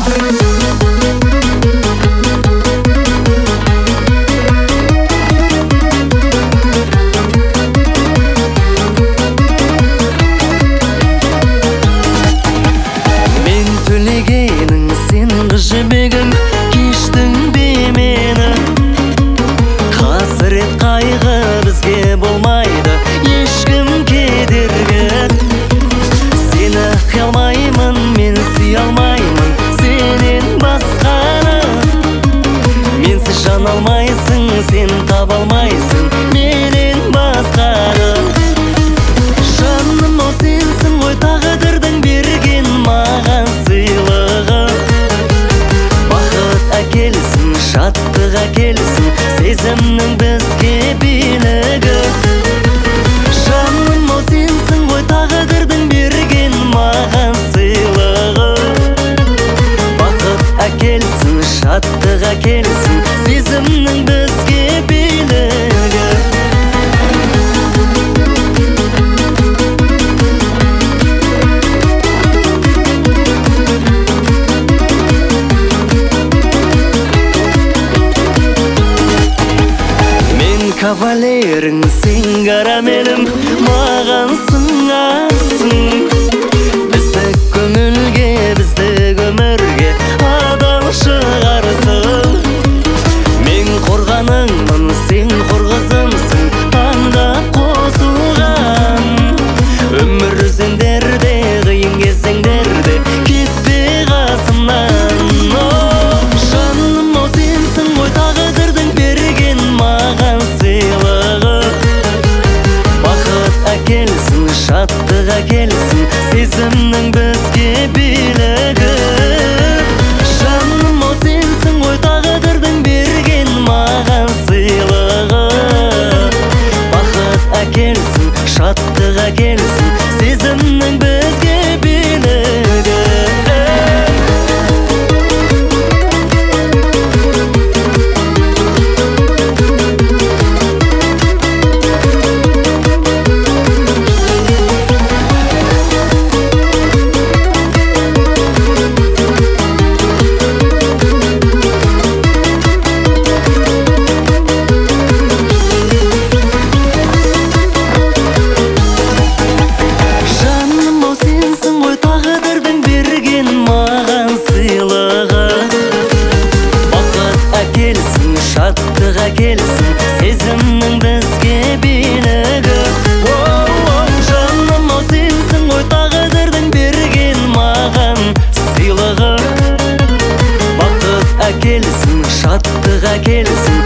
жібегім кештің бе мені, қасірет қайғы бізге болмайды ешкім кедергі. Сені қиялмаймын, мен сүйе алмаймын сенен басқаны. Менсіз жан алмайсың, сен таба алмайсың менен басқаны. Жаным, ол сенсің ғой тағдырдың берген маған сыйлығы. Әкелсін, шаттық әкелсін, сезімнің бізге билігі. Жаным, ол сенсің ғой тағдырдың берген маған сыйлығы. Бақыт әкелсін, шаттық әкелсін, сезімнің бізге билігі. Кавалерің сен карамелім, маған сыңарсың. Бізді көңілге, бізді өмірге адал шығарсың. Мен қорғаныңмын, сен қорғызымсың, таңдап қосылған. Өмір өзендерде, қиын кезеңдерде кетпе қасымнан. Жаным, ол сенсің ғой тағдырдың берген маған сыйлығы. Бақыт әкелсін, шаттық әкелсін, сезімнің бізге билігі. Жаным, ол сенсің ғой тағдырдың берген маған сыйлығы. Бақыт әкелсін, шаттық әкелсін, сезімнің бізге билігі. Шаттық әкелсін, сезімнің бізге билігі. Жаным, ол сенсің ғой тағдырдың берген маған сыйлығы. Бақыт әкелсін, шаттық әкелсін,